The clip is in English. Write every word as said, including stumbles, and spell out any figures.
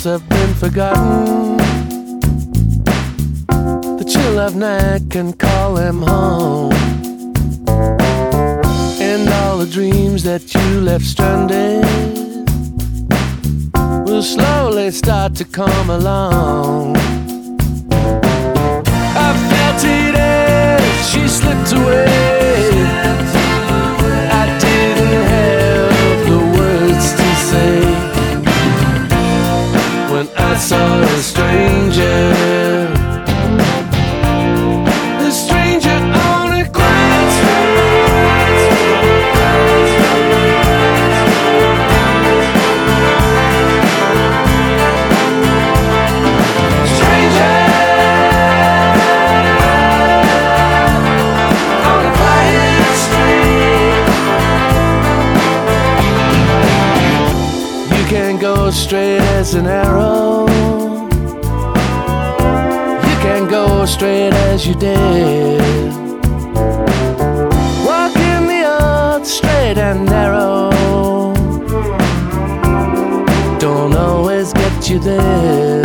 have been forgotten. The chill of night can call them home, and all the dreams that you left stranded will slowly start to come along. I felt it as she slipped away. I didn't have the words to say when I saw a stranger, a stranger on a quiet street. Stranger on a quiet street. You can go straight as an arrow, you can go straight as you did. Walk in the earth straight and narrow, don't always get you there.